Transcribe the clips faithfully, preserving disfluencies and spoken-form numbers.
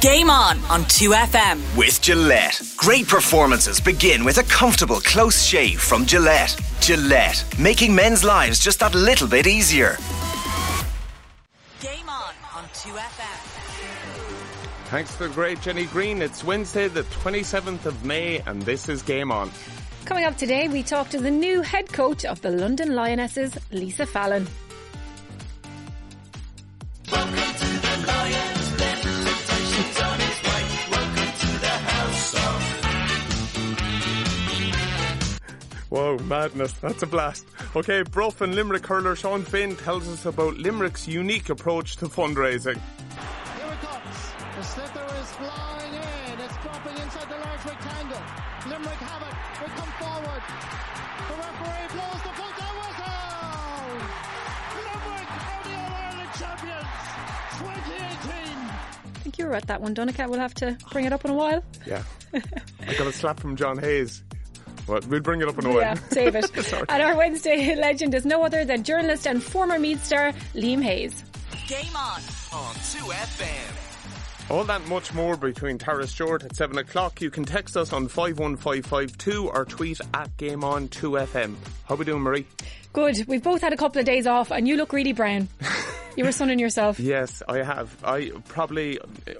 Game On on two F M. With Gillette. Great performances begin with a comfortable, close shave from Gillette. Gillette, making men's lives just that little bit easier. Game On on two F M. Thanks to the great Jenny Green. It's Wednesday the twenty-seventh of May and this is Game On. Coming up today, we talk to the new head coach of the London Lionesses, Lisa Fallon. Welcome to the Lions, temptations on his way. Welcome to the house of... Whoa, madness, that's a blast. Okay, Bruff and Limerick hurler Sean Finn tells us about Limerick's unique approach to fundraising. Here it comes. The sliotar is flying in. It's dropping inside the large rectangle. Limerick have it. We come forward. The referee blows the full-time whistle. Limerick are the All-Ireland champions. twenty eighteen. I think you were at that one, Donncha. We'll have to bring it up in a while. Yeah. I got a slap from John Hayes. Well, we'll bring it up in a while. Yeah, save it. And our Wednesday legend is no other than journalist and former Meath star, Liam Hayes. Game On On two F M. All that much more between Tara Stewart at seven o'clock. You can text us on five one five five two or tweet at Game On two F M. How we doing, Marie? Good. We've both had a couple of days off and you look really brown. You were sunning yourself. Yes, I have. I probably...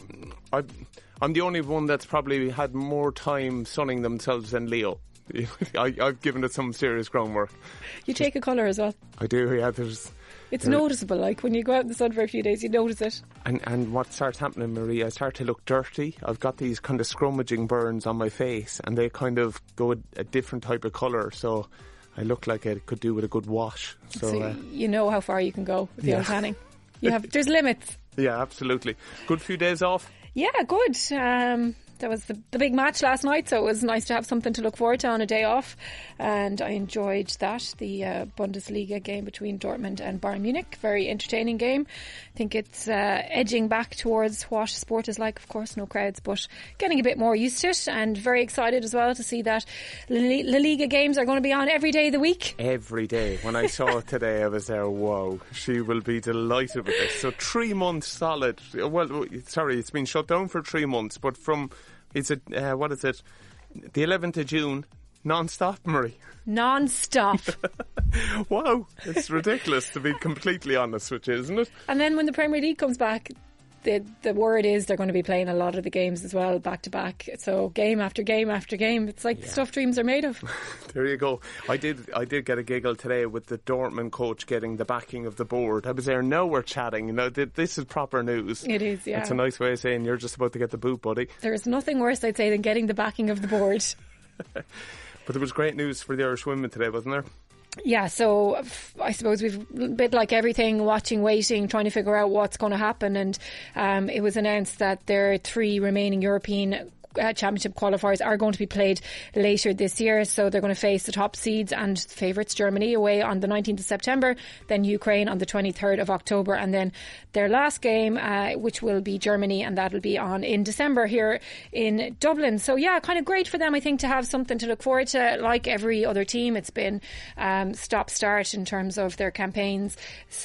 I, I'm the only one that's probably had more time sunning themselves than Leo. I, I've given it some serious groundwork. You take a colour as well. I do, yeah. There's... It's there, noticeable, like when you go out in the sun for a few days, you notice it. And and what starts happening, Marie, I start to look dirty. I've got these kind of scrummaging burns on my face and they kind of go a, a different type of colour, so I look like I could do with a good wash. So, so uh, you know how far you can go with the yeah. old tanning. You have, there's limits. Yeah, absolutely. Good few days off? Yeah, good. Um, there was the, the big match last night, so it was nice to have something to look forward to on a day off. And I enjoyed that, the uh, Bundesliga game between Dortmund and Bayern Munich. Very entertaining game. I think it's uh, edging back towards what sport is like. Of course, no crowds, but getting a bit more used to it. And very excited as well to see that La Liga games are going to be on every day of the week. Every day. When I saw it today, I was there, whoa, she will be delighted with this. So three months solid. Well, sorry, it's been shut down for three months, but from... Is it, uh, what is it, the eleventh of June, non-stop, Marie? Non-stop. Wow, it's ridiculous to be completely honest with you, isn't it? And then when the Premier League comes back, the the word is they're going to be playing a lot of the games as well, back to back. So game after game after game. It's like yeah. the stuff dreams are made of. There you go. I did I did get a giggle today with the Dortmund coach getting the backing of the board. I was there, now we're chatting. You know, this is proper news. It is, yeah. It's a nice way of saying you're just about to get the boot, buddy. There is nothing worse, I'd say, than getting the backing of the board. But there was great news for the Irish women today, wasn't there? Yeah, so I suppose we've a bit like everything, watching, waiting, trying to figure out what's going to happen. And um, it was announced that there are three remaining European Uh, championship qualifiers are going to be played later this year, so they're going to face the top seeds and favourites Germany away on the nineteenth of September, then Ukraine on the twenty-third of October, and then their last game uh, which will be Germany, and that'll be on in December here in Dublin. So yeah, kind of great for them, I think, to have something to look forward to. Like every other team, it's been um, stop start in terms of their campaigns,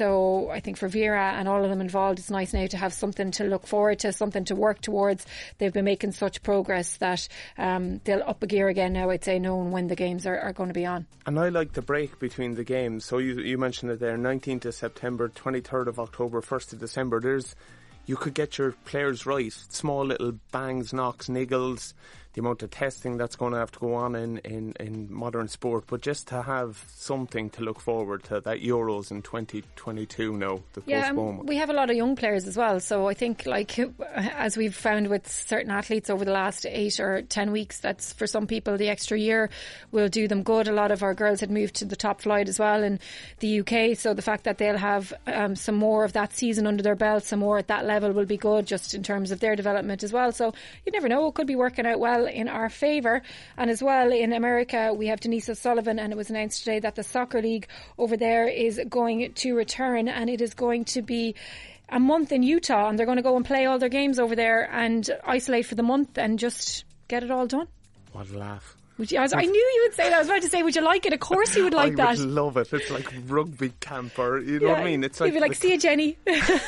so I think for Vera and all of them involved, it's nice now to have something to look forward to, something to work towards. They've been making such progress progress that um, they'll up a gear again now, I'd say, knowing when the games are, are going to be on. And I like the break between the games. So you, you mentioned it there, nineteenth of September, twenty-third of October, first of December. There's, you could get your players right. Small little bangs, knocks, niggles, the amount of testing that's going to have to go on in, in, in modern sport, but just to have something to look forward to, that Euros in twenty twenty-two now, the yeah, postponement. We have a lot of young players as well, so I think, like, as we've found with certain athletes over the last eight or ten weeks, that's for some people the extra year will do them good. A lot of our girls had moved to the top flight as well in the U K, so the fact that they'll have um, some more of that season under their belt, some more at that level, will be good just in terms of their development as well. So you never know, it could be working out well in our favour. And as well, in America, we have Denise O'Sullivan, and it was announced today that the soccer league over there is going to return, and it is going to be a month in Utah, and they're going to go and play all their games over there and isolate for the month and just get it all done. What a laugh. Would you, I, was, I knew you would say that. I was about to say, would you like it? Of course you would like I that. I would love it. It's like rugby camp, or you know yeah, what I mean? It's you'd like, be like, like see you, Jenny.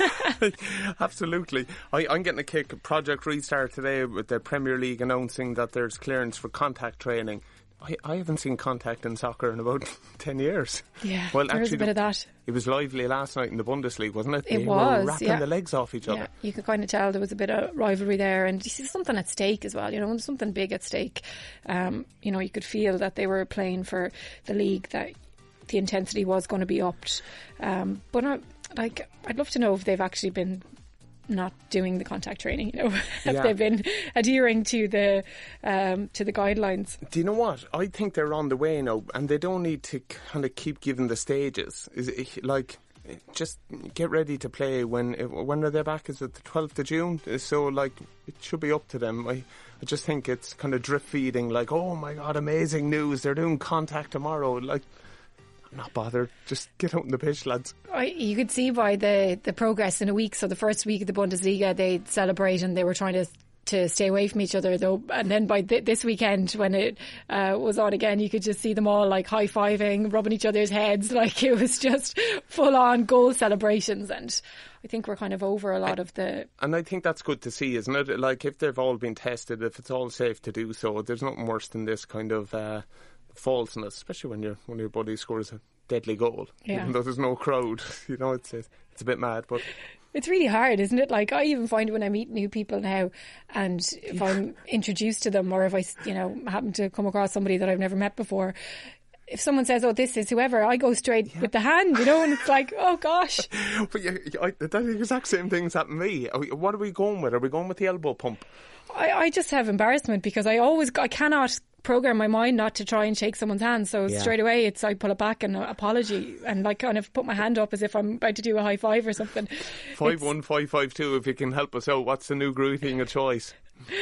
Absolutely. I, I'm getting a kick. Project Restart today with the Premier League announcing that there's clearance for contact training. I, I haven't seen contact in soccer in about ten years. Yeah, well, there actually, is a bit of that. It was lively last night in the Bundesliga, wasn't it? They It was, were wrapping yeah. the legs off each other. Yeah, you could kind of tell there was a bit of rivalry there, and you see something at stake as well. You know, when there's something big at stake. Um, you know, you could feel that they were playing for the league, that the intensity was going to be upped. Um, but I, like, I'd love to know if they've actually been not doing the contact training, you know, if Yeah. they've been adhering to the um, to the guidelines. Do you know what? I think they're on the way now, and they don't need to kind of keep giving the stages. Is it like, just get ready to play when when are they back? Is it the twelfth of June? So like, it should be up to them. I, I just think it's kind of drip feeding, like, oh my God, amazing news, they're doing contact tomorrow. Like, I'm not bothered. Just get out in the pitch, lads. I, you could see by the, the progress in a week. So the first week of the Bundesliga, they'd celebrate and they were trying to to stay away from each other, though. And then by th- this weekend, when it uh, was on again, you could just see them all like high-fiving, rubbing each other's heads. Like, it was just full-on goal celebrations. And I think we're kind of over a lot of the... And I think that's good to see, isn't it? Like, if they've all been tested, if it's all safe to do so, there's nothing worse than this kind of uh, falseness, especially when your one of your buddies scores a deadly goal, Yeah. even though there's no crowd. You know, it's it's a bit mad, but It's really hard, isn't it? Like, I even find when I meet new people now, and if I'm introduced to them, or if I, you know, happen to come across somebody that I've never met before, if someone says, oh, this is whoever, I go straight with the hand, you know, and it's like, oh gosh. but yeah, I, the exact same things happen to me. Are we- What are we going with? Are we going with the elbow pump? I, I just have embarrassment because I always, I cannot program my mind not to try and shake someone's hand. So Yeah. straight away, it's I pull it back and apology and like kind of put my hand up as if I'm about to do a high five or something. Five one five five two. If you can help us out, what's the new greeting of choice?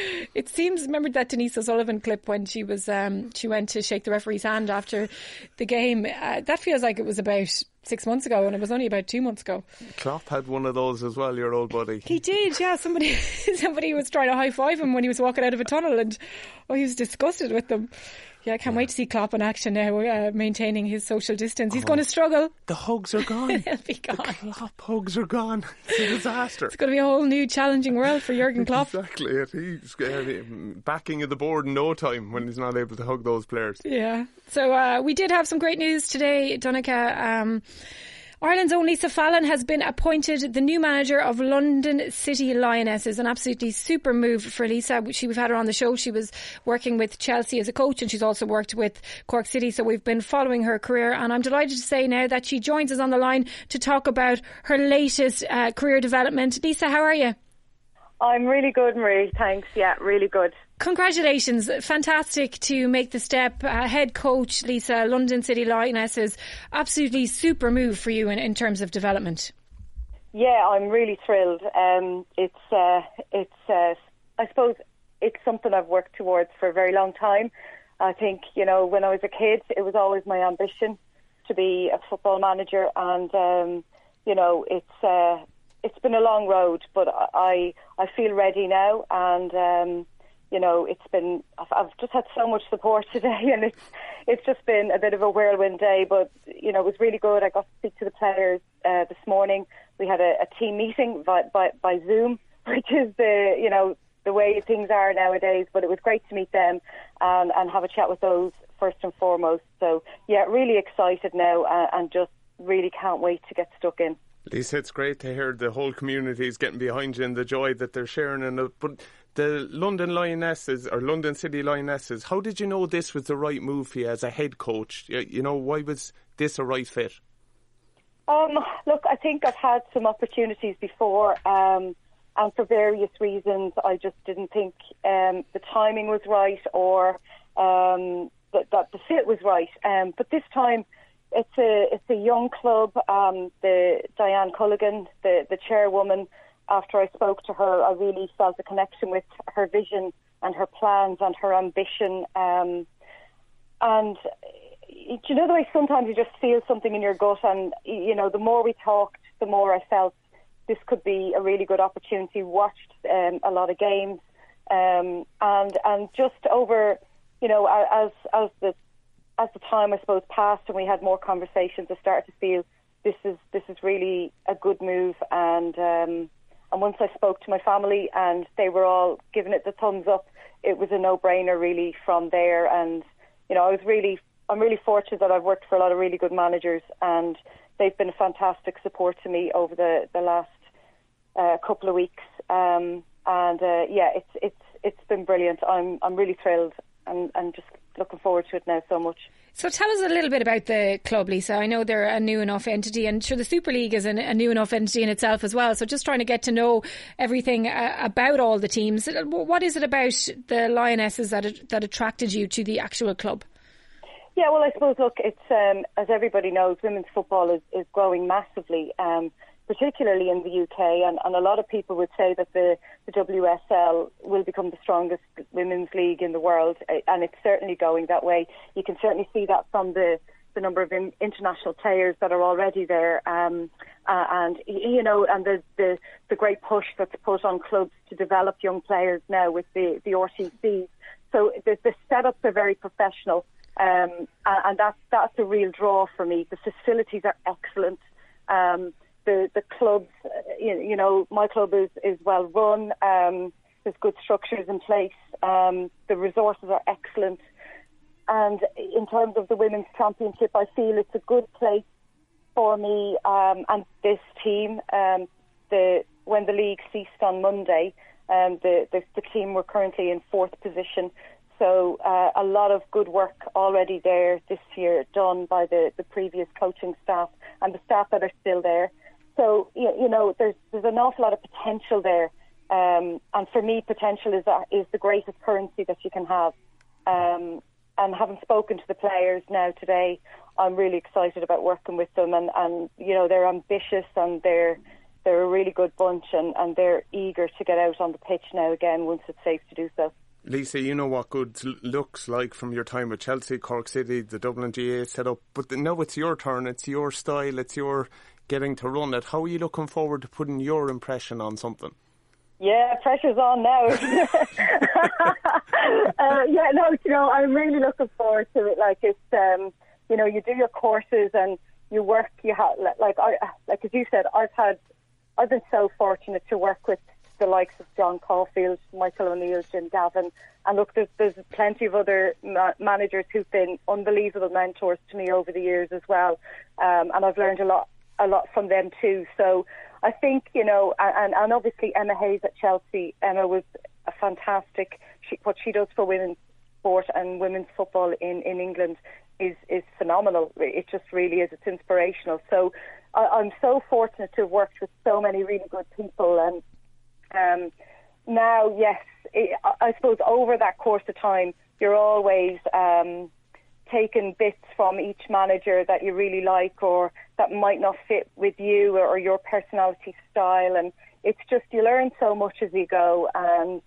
It seems, remember that Denise O'Sullivan clip when she was um, she went to shake the referee's hand after the game? Uh, that feels like it was about six months ago, and it was only about two months ago. Klopp had one of those as well, your old buddy. He did, yeah. Somebody somebody was trying to high five him when he was walking out of a tunnel, and oh, he was disgusted with them. Yeah, I can't wait to see Klopp in action now, uh, maintaining his social distance. He's going to struggle. The hugs are gone. They'll be gone. Klopp hugs are gone. It's a disaster. It's going to be a whole new challenging world for Jurgen Klopp. Exactly it. He's uh, backing of the board in no time when he's not able to hug those players. Yeah. So uh, we did have some great news today, Donncha. Um, Ireland's own Lisa Fallon has been appointed the new manager of London City Lionesses. An absolutely super move for Lisa. She, we've had her on the show. She was working with Chelsea as a coach, and she's also worked with Cork City. So we've been following her career, and I'm delighted to say now that she joins us on the line to talk about her latest uh, career development. Lisa, how are you? I'm really good, Marie. Thanks. Yeah, really good. Congratulations. Fantastic to make the step. Uh, head coach, Lisa, London City Lionesses. Absolutely super move for you in, in terms of development. Yeah, I'm really thrilled. Um, it's, uh, it's. Uh, I suppose it's something I've worked towards for a very long time. I think, you know, when I was a kid, it was always my ambition to be a football manager, and um, you know, it's uh, it's been a long road, but I I feel ready now, and. Um, You know, it's been, I've, I've just had so much support today, and it's it's just been a bit of a whirlwind day, but, you know, it was really good. I got to speak to the players uh, this morning. We had a, a team meeting by, by, by Zoom, which is the, you know, the way things are nowadays, but it was great to meet them and, and have a chat with those first and foremost. So, yeah, really excited now uh, and just really can't wait to get stuck in. Lisa, it's great to hear the whole community is getting behind you and the joy that they're sharing. In it. But the London Lionesses, or London City Lionesses, how did you know this was the right move for you as a head coach? You know, why was this a right fit? Um, look, I think I've had some opportunities before, um, and for various reasons, I just didn't think um, the timing was right, or um, that, that the fit was right. Um, but this time, It's a it's a young club. Um, the Diane Culligan, the, the chairwoman, after I spoke to her, I really felt a connection with her vision and her plans and her ambition. Um, and you know the way sometimes you just feel something in your gut, and you know the more we talked, the more I felt this could be a really good opportunity. Watched um, a lot of games, um, and and just over you know, as as the as the time, I suppose, passed and we had more conversations, I started to feel this is this is really a good move. And um, and once I spoke to my family and they were all giving it the thumbs up, it was a no-brainer really from there. And you know, I was really I'm really fortunate that I've worked for a lot of really good managers, and they've been a fantastic support to me over the the last uh, couple of weeks. Um, and uh, yeah, it's it's it's been brilliant. I'm I'm really thrilled and and just looking forward to it now so much. So tell us a little bit about the club, Lisa. I know they're a new enough entity, and sure, the Super League is an, a new enough entity in itself as well. So just trying to get to know everything uh, about all the teams. What is it about the Lionesses that that attracted you to the actual club? Yeah, well, I suppose, look, it's um, as everybody knows, women's football is, is growing massively, um, particularly in the U K, and, and a lot of people would say that the, the W S L will become the strongest women's league in the world, and it's certainly going that way. You can certainly see that from the, the number of in, international players that are already there, um, uh, and you know, and the, the the great push that's put on clubs to develop young players now with the the R T Cs. So the, the setups are very professional. Um, and that's that's a real draw for me. The facilities are excellent. Um, the the clubs, you, you know, my club is, is well run. Um, there's good structures in place. Um, the resources are excellent. And in terms of the women's championship, I feel it's a good place for me um, and this team. Um, the when the league ceased on Monday, um, the, the the team were currently in fourth position. So uh, a lot of good work already there this year done by the, the previous coaching staff and the staff that are still there. So, you, you know, there's there's an awful lot of potential there. Um, and for me, potential is uh, is the greatest currency that you can have. Um, and having spoken to the players now today, I'm really excited about working with them. And, and you know, they're ambitious and they're they're a really good bunch, and, and they're eager to get out on the pitch now again once it's safe to do so. Lisa, you know what good looks like from your time with Chelsea, Cork City, the Dublin G A set up. But now it's your turn, it's your style, it's your getting to run it. How are you looking forward to putting your impression on something? Yeah, pressure's on now. uh, yeah, no, you know, I'm really looking forward to it. Like, it's, um, you know, you do your courses and you work, you have, like, I, like as you said, I've had, I've been so fortunate to work with the likes of John Caulfield, Michael O'Neill, Jim Gavin, and look, there's, there's plenty of other ma- managers who've been unbelievable mentors to me over the years as well, um, and I've learned a lot, a lot from them too. So I think, you know, and, and obviously Emma Hayes at Chelsea. Emma was a fantastic. She, what she does for women's sport and women's football in, in England is is phenomenal. It just really is. It's inspirational. So I, I'm so fortunate to have worked with so many really good people. And Um, now, yes, it, I suppose over that course of time, you're always um, taking bits from each manager that you really like or that might not fit with you or, or your personality style. And it's just, you learn so much as you go. And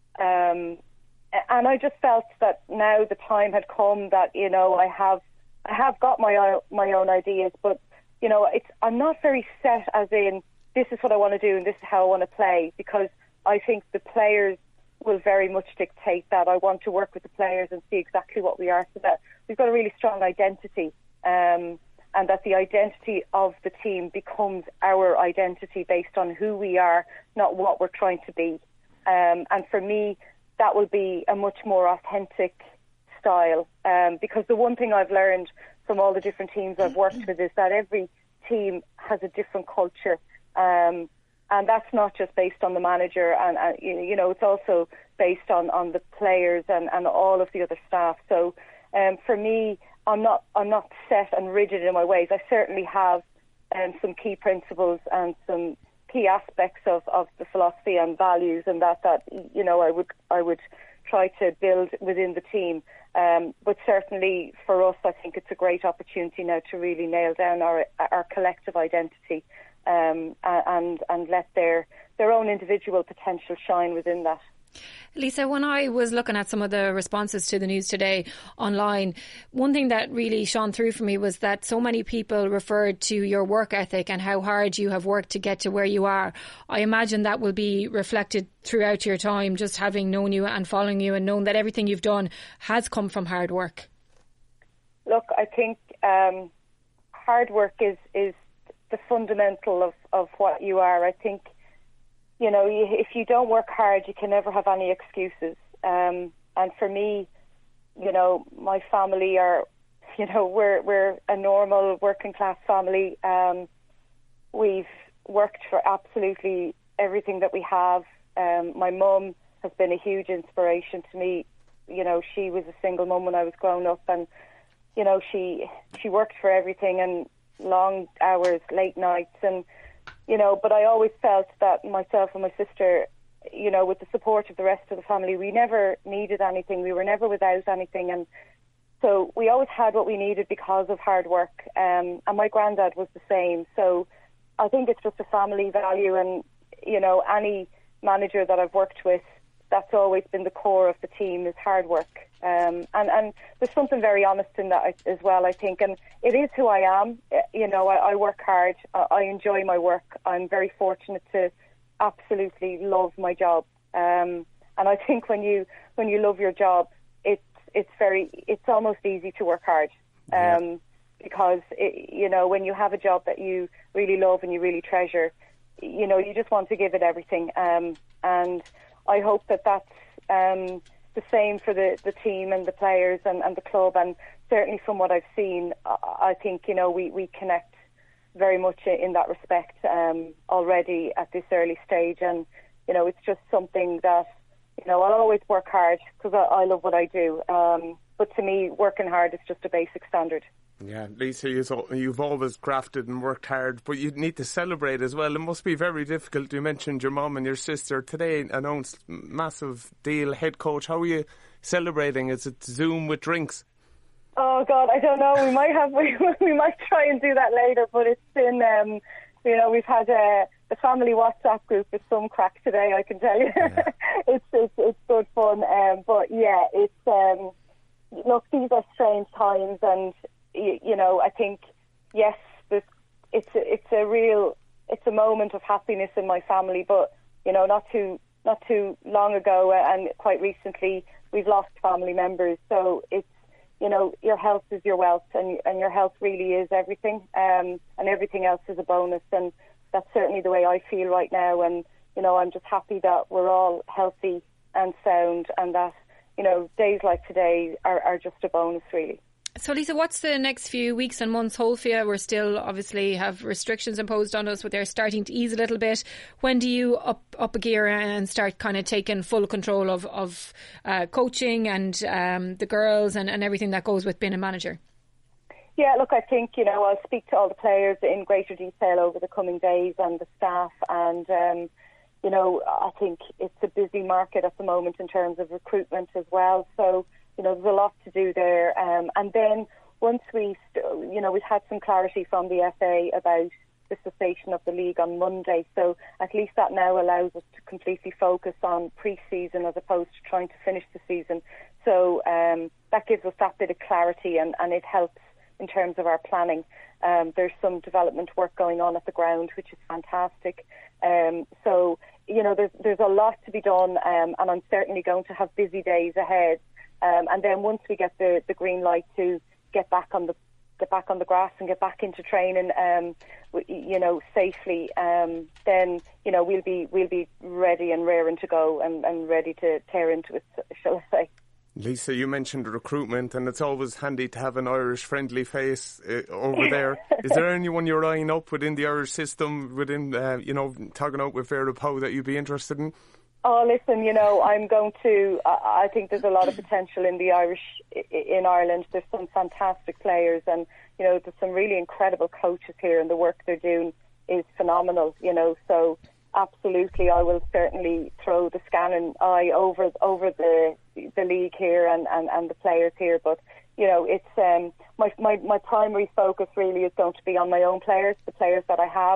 um, and I just felt that now the time had come that, you know, I have I have got my my own ideas, but, you know, it's I'm not very set as in, this is what I want to do and this is how I want to play, because I think the players will very much dictate that. I want to work with the players and see exactly what we are, so that we've got a really strong identity, um, and that the identity of the team becomes our identity based on who we are, not what we're trying to be. Um, and for me, that will be a much more authentic style, um, because the one thing I've learned from all the different teams I've worked with is that every team has a different culture. Um, and that's not just based on the manager, and, and you know, it's also based on, on the players and, and all of the other staff. So um, for me, I'm not I'm not set and rigid in my ways. I certainly have um, some key principles and some key aspects of, of the philosophy and values, and that, that you know I would I would try to build within the team. Um, but certainly for us, I think it's a great opportunity now to really nail down our our collective identity. Um, and and let their their own individual potential shine within that. Lisa, when I was looking at some of the responses to the news today online, one thing that really shone through for me was that so many people referred to your work ethic and how hard you have worked to get to where you are. I imagine that will be reflected throughout your time, just having known you and following you and known that everything you've done has come from hard work. Look, I think um, hard work is, is the fundamental of, of what you are. I think You know, if you don't work hard, you can never have any excuses. Um, and for me, you know, my family are, you know, we're we're a normal working class family. Um, we've worked for absolutely everything that we have. Um, my mum has been a huge inspiration to me. You know, she was a single mum when I was growing up, and you know, she she worked for everything and long hours, late nights, and. You know, but I always felt that myself and my sister, you know, with the support of the rest of the family, we never needed anything. We were never without anything. And so we always had what we needed because of hard work. Um, and my granddad was the same. So I think it's just a family value. And, you know, any manager that I've worked with, that's always been the core of the team is hard work. Um, and, and there's something very honest in that as well, I think. And it is who I am. You know, I, I work hard. I, I enjoy my work. I'm very fortunate to absolutely love my job. Um, and I think when you when you love your job, it's it's very it's almost easy to work hard. Um, yeah. Because it, you know, when you have a job that you really love and you really treasure, you know, you just want to give it everything. Um, and I hope that that's um, the same for the, the team and the players and, and the club. And certainly from what I've seen, I think, you know, we, we connect very much in that respect um, already at this early stage. And, you know, it's just something that, you know, I'll always work hard because I, I love what I do. Um, but to me, working hard is just a basic standard. Yeah, Lisa, you've always grafted and worked hard, but you need to celebrate as well. It must be very difficult. You mentioned your mum and your sister today announced massive deal, head coach. How are you celebrating? Is it Zoom with drinks? Oh God, I don't know. We might have, we, we might try and do that later. But it's been, um, you know, we've had a the family WhatsApp group with some crack today. I can tell you, yeah. it's, it's it's good fun. Um, but yeah, it's um, look, these are strange times and. You know, I think yes, there's, it's a, it's a real it's a moment of happiness in my family. But you know, not too not too long ago and quite recently, we've lost family members. So it's you know, your health is your wealth, and and your health really is everything. Um, and everything else is a bonus, and that's certainly the way I feel right now. And you know, I'm just happy that we're all healthy and sound, and that you know, days like today are, are just a bonus, really. So, Lisa, what's the next few weeks and months hold for you? We're still obviously have restrictions imposed on us, but they're starting to ease a little bit. When do you up up a gear and start kind of taking full control of, of uh, coaching and um, the girls and, and everything that goes with being a manager? Yeah, look, I think, you know, I'll speak to all the players in greater detail over the coming days and the staff. And, um, you know, I think it's a busy market at the moment in terms of recruitment as well. So, you know, there's a lot to do there. Um, and then once we, st- you know, we've had some clarity from the F A about the cessation of the league on Monday. So at least that now allows us to completely focus on pre-season as opposed to trying to finish the season. So um, that gives us that bit of clarity and, and it helps in terms of our planning. Um, there's some development work going on at the ground, which is fantastic. Um, so, you know, there's, there's a lot to be done um, and I'm certainly going to have busy days ahead. Um, and then once we get the, the green light to get back on the get back on the grass and get back into training, um, you know, safely, um, then you know we'll be we'll be ready and raring to go and, and ready to tear into it, shall I say? Lisa, you mentioned recruitment, and it's always handy to have an Irish friendly face uh, over there. Is there anyone you're eyeing up within the Irish system, within uh, you know, talking out with Vera Poe that you'd be interested in? Oh, listen, you know, I'm going to, I think there's a lot of potential in the Irish, in Ireland. There's some fantastic players and, you know, there's some really incredible coaches here and the work they're doing is phenomenal, you know, so absolutely I will certainly throw the scanning eye over over the the league here and, and, and the players here. But, you know, it's um, my, my, my primary focus really is going to be on my own players, the players that I have.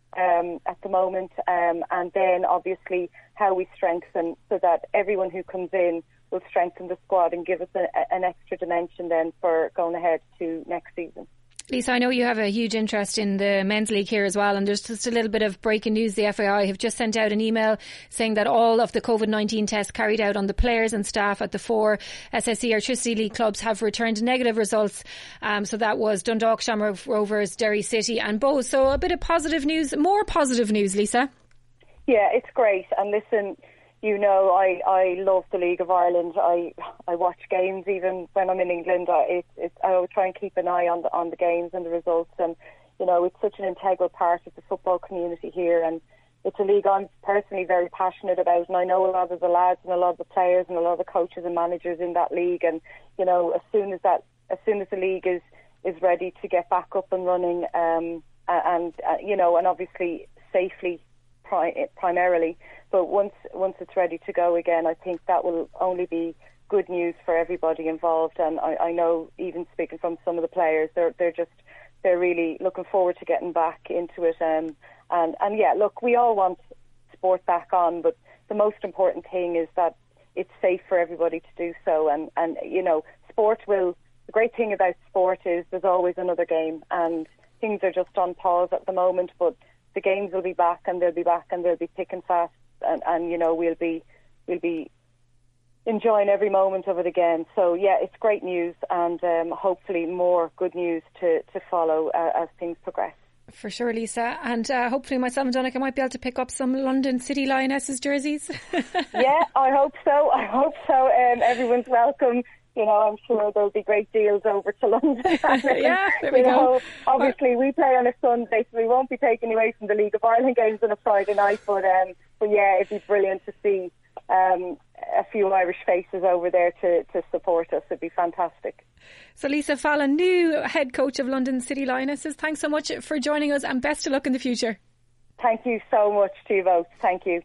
um, at the moment, um, and then obviously how we strengthen so that everyone who comes in will strengthen the squad and give us a, an extra dimension then for going ahead to next season. Lisa, I know you have a huge interest in the men's league here as well, and there's just a little bit of breaking news. The F A I have just sent out an email saying that all of the COVID nineteen tests carried out on the players and staff at the four S S E Airtricity League clubs have returned negative results. Um, so that was Dundalk, Shamrock Rovers, Derry City and Bows. So a bit of positive news, more positive news, Lisa. Yeah, it's great. And listen, you know, I, I love the League of Ireland. I I watch games even when I'm in England. I, it, it, I always try and keep an eye on the on the games and the results. And you know, it's such an integral part of the football community here. And it's a league I'm personally very passionate about. And I know a lot of the lads and a lot of the players and a lot of the coaches and managers in that league. And you know, as soon as that, as soon as the league is is ready to get back up and running, um, and uh, you know, and obviously safely, pri- primarily. But once once it's ready to go again, I think that will only be good news for everybody involved. And I, I know, even speaking from some of the players, they're they're just they're really looking forward to getting back into it. Um, and and yeah, look, we all want sport back on, but the most important thing is that it's safe for everybody to do so. And and you know, sport will. The great thing about sport is there's always another game, and things are just on pause at the moment, but the games will be back, and they'll be back, and they'll be thick and fast. And, and you know, we'll be we'll be enjoying every moment of it again. So yeah, it's great news, and um, hopefully more good news to to follow uh, as things progress. For sure, Lisa, and uh, hopefully myself and Donncha might be able to pick up some London City Lionesses jerseys. Yeah, I hope so. I hope so. Um, everyone's welcome. You know, I'm sure there'll be great deals over to London. Yeah, there we you go. Know, obviously, we play on a Sunday, so we won't be taking away from the League of Ireland games on a Friday night. But, um, but yeah, it'd be brilliant to see um, a few Irish faces over there to, to support us. It'd be fantastic. So, Lisa Fallon, new head coach of London City Lionesses, thanks so much for joining us, and best of luck in the future. Thank you so much to you both. Thank you.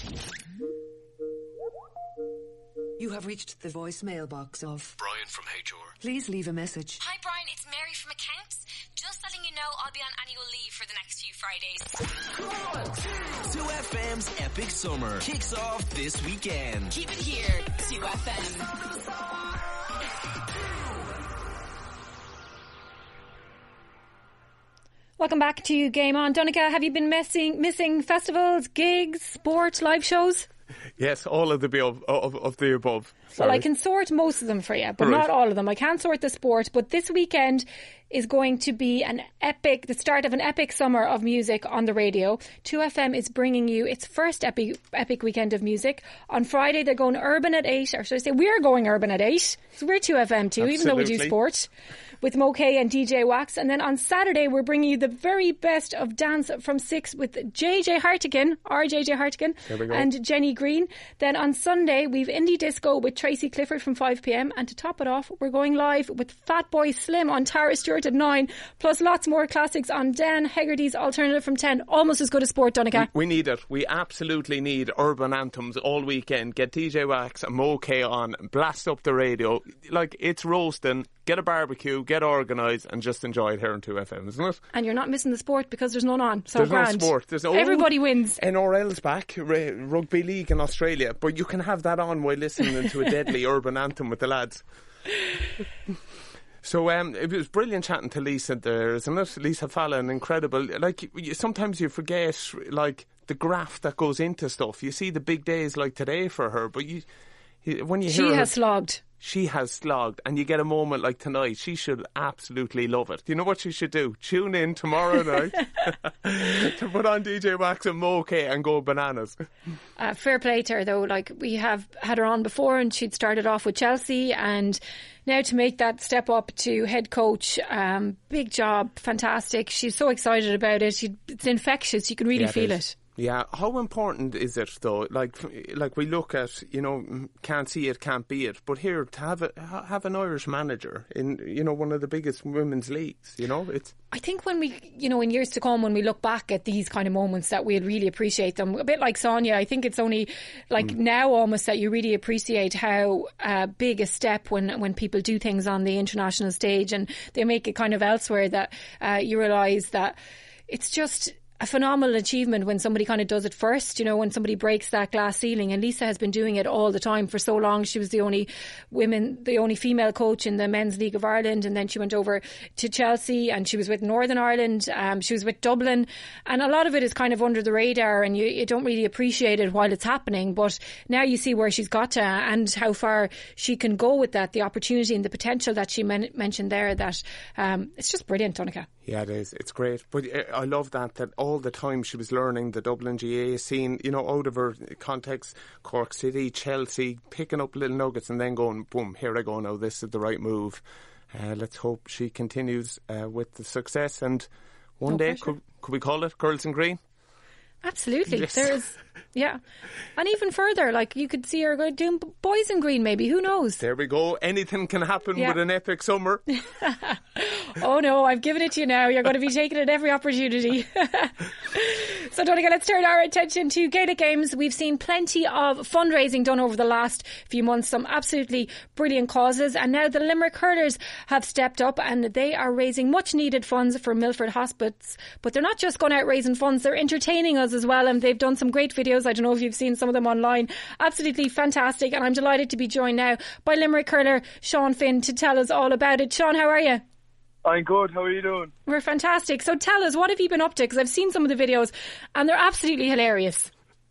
You have reached the voicemail box of Brian from H R. Please leave a message. Hi Brian, it's Mary from Accounts. Just letting you know I'll be on annual leave for the next few Fridays. two F M's Epic Summer kicks off this weekend. Keep it here, two F M. Welcome back to Game On. Donncha, have you been missing, missing festivals, gigs, sport, live shows? Yes, all of the above. Of, of the above. Sorry. Well, I can sort most of them for you, but right. not all of them. I can't sort the sport, but this weekend is going to be an epic, the start of an epic summer of music on the radio. two F M is bringing you its first epic, epic weekend of music. On Friday, they're going urban at eight, or should I say we're going urban at eight. So we're two F M too, Absolutely. even though we do sport, with Mo K and D J Wax. And then on Saturday, we're bringing you the very best of dance from six with J J Hartigan, our J J Hartigan, and Jenny Green. Then on Sunday, we've Indie Disco with Tracy Clifford from five p.m. And to top it off, we're going live with Fatboy Slim on Tara Stewart at nine, plus lots more classics on Dan Hegarty's Alternative from ten. Almost as good as sport, Donncha. We, we need it. We absolutely need urban anthems all weekend. Get D J Wax and Mo K on, blast up the radio. Like, it's roasting. Get a barbecue, get organised, and just enjoy it here on two F M, isn't it? And you're not missing the sport because there's none on. So There's grand. no sport. There's no, Everybody wins. N R L's back, r- rugby league in Australia, but you can have that on while listening to a deadly urban anthem with the lads. So um, it was brilliant chatting to Lisa there, isn't it? Lisa Fallon, incredible. Like, you, sometimes you forget, like, the graft that goes into stuff. You see the big days like today for her, but you, when you she hear has her, slogged. She has slogged, and you get a moment like tonight. She should absolutely love it. Do you know what she should do? Tune in tomorrow night to put on D J Wax and Mo K and go bananas. Uh, fair play to her, though. Like, we have had her on before, and she'd started off with Chelsea, and now to make that step up to head coach, um, big job, fantastic. She's so excited about it. She, it's infectious. You can really Yeah, it feel is. it. Yeah, how important is it though? Like, like we look at, you know, can't see it, can't be it. But here, to have a, have an Irish manager in, you know, one of the biggest women's leagues, you know, it's. I think when we, you know, in years to come, when we look back at these kind of moments, that we'll really appreciate them. A bit like Sonia, I think it's only like mm. now almost that you really appreciate how uh, big a step when when people do things on the international stage and they make it kind of elsewhere, that uh, you realise that it's just a phenomenal achievement when somebody kind of does it first, you know, when somebody breaks that glass ceiling. And Lisa has been doing it all the time for so long. She was the only women, the only female coach in the Men's League of Ireland, and then she went over to Chelsea and she was with Northern Ireland, um, she was with Dublin, and a lot of it is kind of under the radar and you, you don't really appreciate it while it's happening, but now you see where she's got to and how far she can go with that, the opportunity and the potential that she men- mentioned there, that um, it's just brilliant, Donncha. Yeah, it is. It's great. But I love that, that all the time she was learning the Dublin G A scene, you know, out of her context, Cork City, Chelsea, picking up little nuggets and then going, boom, here I go now, this is the right move. Uh, let's hope she continues uh, with the success, and one No day, pressure. could, could we call it Girls in Green? Absolutely. Yes. There's, yeah. And even further, like you could see her go doing Boys in Green maybe, who knows? There we go. Anything can happen Yeah. with an epic summer. Oh no, I've given it to you now. You're going to be taking it every opportunity. So Donncha, let's turn our attention to Gaelic Games. We've seen plenty of fundraising done over the last few months, some absolutely brilliant causes, and now the Limerick hurlers have stepped up and they are raising much needed funds for Milford Hospice. But they're not just going out raising funds, they're entertaining us as well, and they've done some great videos. I don't know if you've seen some of them online. Absolutely fantastic, and I'm delighted to be joined now by Limerick hurler Sean Finn to tell us all about it. Sean, how are you? I'm good. How are you doing? We're fantastic. So tell us, what have you been up to? Because I've seen some of the videos and they're absolutely hilarious.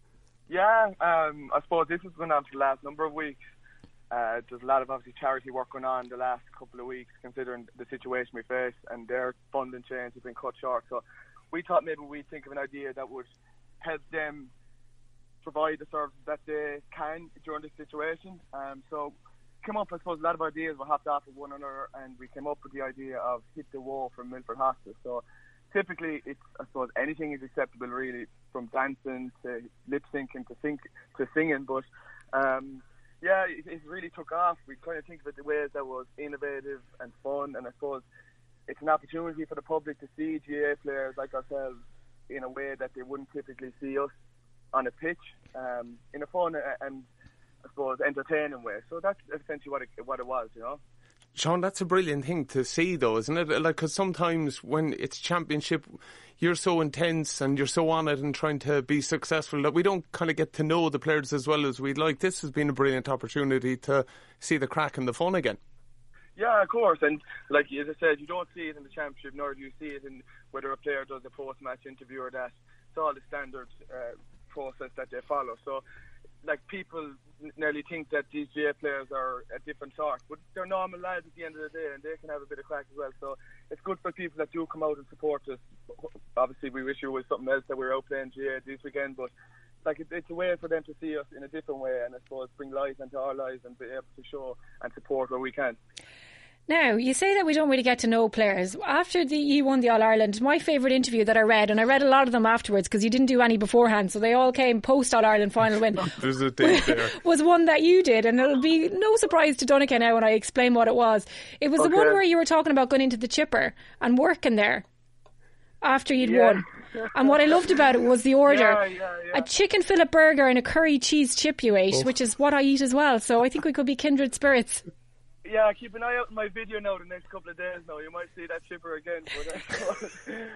Yeah, um, I suppose this has been on for the last number of weeks. Uh, there's a lot of obviously charity work going on the last couple of weeks, considering the situation we face, and their funding chains have been cut short. So we thought maybe we'd think of an idea that would help them provide the services that they can during this situation. Um, so came up, I suppose, a lot of ideas were hopped off of one another, and we came up with the idea of Hit the Wall from Milford Hospice. So typically, it's, I suppose, anything is acceptable, really, from dancing to lip syncing to sing to singing. But um, yeah, it, it really took off. We kind of think of it the ways that was innovative and fun, and I suppose it's an opportunity for the public to see G A A players like ourselves in a way that they wouldn't typically see us on a pitch, um, in a fun and, I suppose, entertaining way. So that's essentially what it, what it was, you know. Sean, that's a brilliant thing to see, though, isn't it? Like, because sometimes when it's championship, you're so intense and you're so on it and trying to be successful that we don't kind of get to know the players as well as we'd like. This has been a brilliant opportunity to see the crack and the fun again. Yeah, of course. And like as I said, you don't see it in the championship, nor do you see it in whether a player does a post-match interview or that. It's all the standard uh, process that they follow. So, like, people nearly think that these G A A players are a different sort, but they're normal lads at the end of the day, and they can have a bit of crack as well. So it's good for people that do come out and support us. Obviously, we wish it was something else that we were out playing G A A this weekend, but like it, it's a way for them to see us in a different way, and I suppose bring light into our lives and be able to show and support where we can. Now, you say that we don't really get to know players. After the, you won the All-Ireland, my favourite interview that I read, and I read a lot of them afterwards because you didn't do any beforehand, so they all came post-All-Ireland final win, There's a date there. was one that you did, and it'll be no surprise to Donncha now when I explain what it was. It was Okay. the one where you were talking about going into the chipper and working there after you'd Yeah. won. And what I loved about it was the order. Yeah, yeah, yeah. A chicken fillet burger and a curry cheese chip you ate, which is what I eat as well, so I think we could be kindred spirits. Yeah, keep an eye out on my video now the next couple of days now. You might see that chipper again. But uh,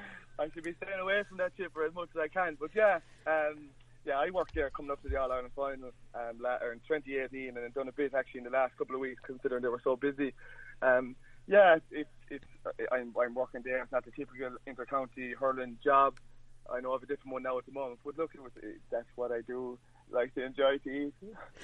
I should be staying away from that chipper as much as I can. But yeah, um, yeah, I worked there coming up to the All-Ireland final um, la- or in twenty eighteen, and then done a bit actually in the last couple of weeks considering they were so busy. Um, yeah, it's, it's, I'm, I'm working there. It's not the typical inter-county hurling job. I know I have a different one now at the moment. But look, it was, it, that's what I do, like to enjoy to eat.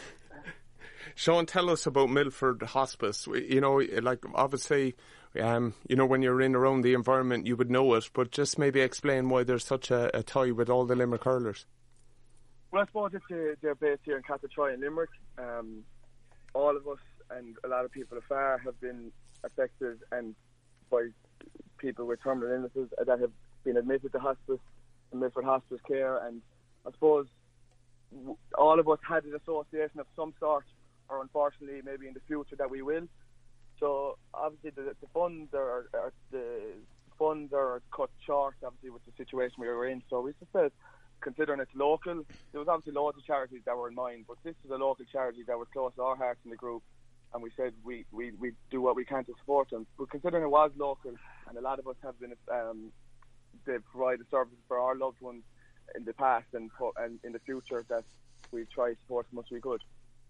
Sean, tell us about Milford Hospice. You know, like, obviously, um, you know, when you're in around the environment, you would know it, but just maybe explain why there's such a, a tie with all the Limerick hurlers. Well, I suppose it's, uh, they're based here in Cathal in Limerick. Um, all of us and a lot of people afar have been affected and by people with terminal illnesses that have been admitted to hospice, and Milford Hospice care, and I suppose w- all of us had an association of some sort, or unfortunately maybe in the future that we will. So obviously the, the funds are, are the funds are cut short, obviously, with the situation we were in. So we just said, considering it's local, there was obviously loads of charities that were in mind, but this is a local charity that was close to our hearts in the group, and we said we we we do what we can to support them. But considering it was local, and a lot of us have been um, they've provided services for our loved ones in the past and, and in the future, that we try to support as much as we could.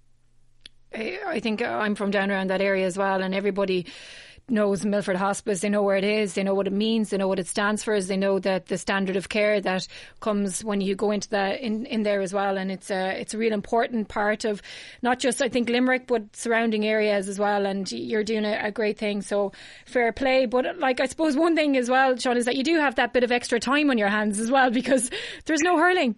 I think I'm from down around that area as well, and everybody knows Milford Hospice. They know where it is, they know what it means, they know what it stands for, they know that the standard of care that comes when you go into the in, in there as well. And it's a it's a real important part of not just, I think, Limerick, but surrounding areas as well. And you're doing a, a great thing, so fair play. But like, I suppose one thing as well, Sean, is that you do have that bit of extra time on your hands as well, because there's no hurling.